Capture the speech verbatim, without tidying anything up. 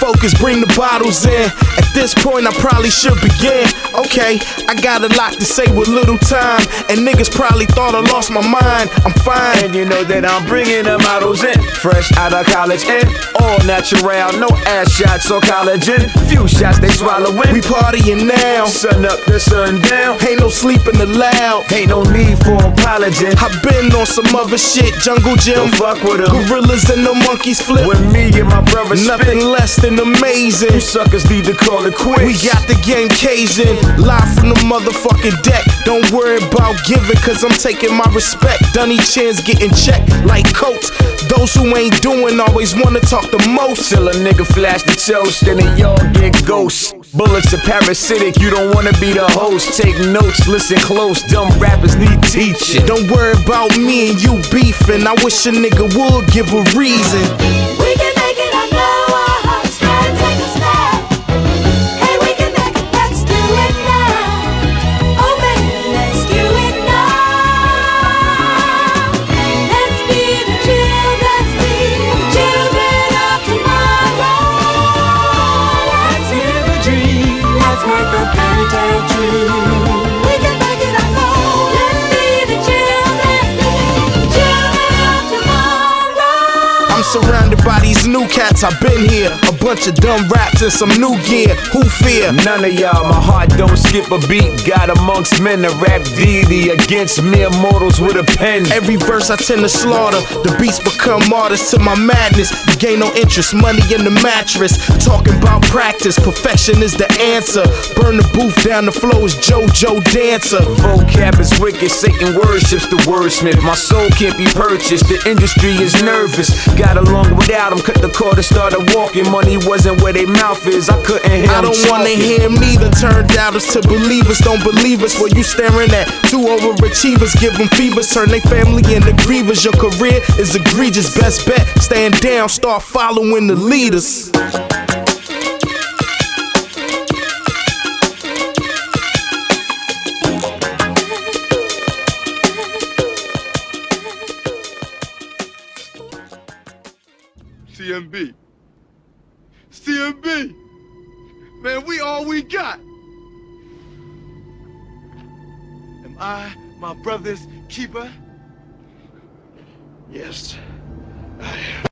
focus, bring the bottles in. At this point I probably should begin. Okay, I got a lot to say with little time, and niggas probably thought I lost my mind. I'm fine. And you know that I'm bringing the models in, fresh out of college and all natural, no ass shots or collagen. Few shots they swallowing. We partying now, sun up to sundown. ain't no sleeping allowed. Ain't no need for apology. I've been on some other shit, Jungle Gym, Don't fuck with them. gorillas and the monkeys flip. When me and my brother Nothing spit, less than amazing. you suckers need to call it quits. We got the game Cajun, live from the motherfucking deck. Don't worry about giving, cause I'm taking my respect. Dunny chins getting checked like coats. Those who ain't doing always wanna talk the most. Till a nigga flash the toast, then they all get ghosts. Bullets are parasitic, you don't wanna be the host. Take notes, listen close, dumb rappers need teaching. Don't worry about me and you beefing. I wish a nigga would give a reason. We can make it, I know our hearts try to take a step. Hey, we can make it, let's do it now. Oh baby, let's do it now. Let's be the children, let's be the children of tomorrow. Let's live a dream, let's make a fairy tale true. We can make it, I know. Let's be the children, the children of tomorrow. I'm surrounded by these new cats, I've been here. A bunch of dumb raps and some new gear. Who fear? None of y'all, my heart don't skip a beat. God amongst men, a rap deity against mere mortals with a pen. Every verse I tend to slaughter. The beats become martyrs to my madness. You gain no interest, money in the mattress. Talking about practice, perfection is the answer. Burn the booth down, the flow is JoJo Dancer. Vocab is wicked, Satan worships the wordsmith. My soul can't be purchased, the industry is nervous. Got along without him, cut the cord and started walking. Money wasn't where they mouth is, I couldn't hear I them don't wanna talking. hear him neither. Turn doubters to believers, don't believe us. What you staring at? Two overachievers, give them fevers. Turn they family into grievers. Your career is egregious, best bet. Stand down, start following the leaders. C M B. C M B. Man, we all we got. Am I my brother's keeper? Yes, I am.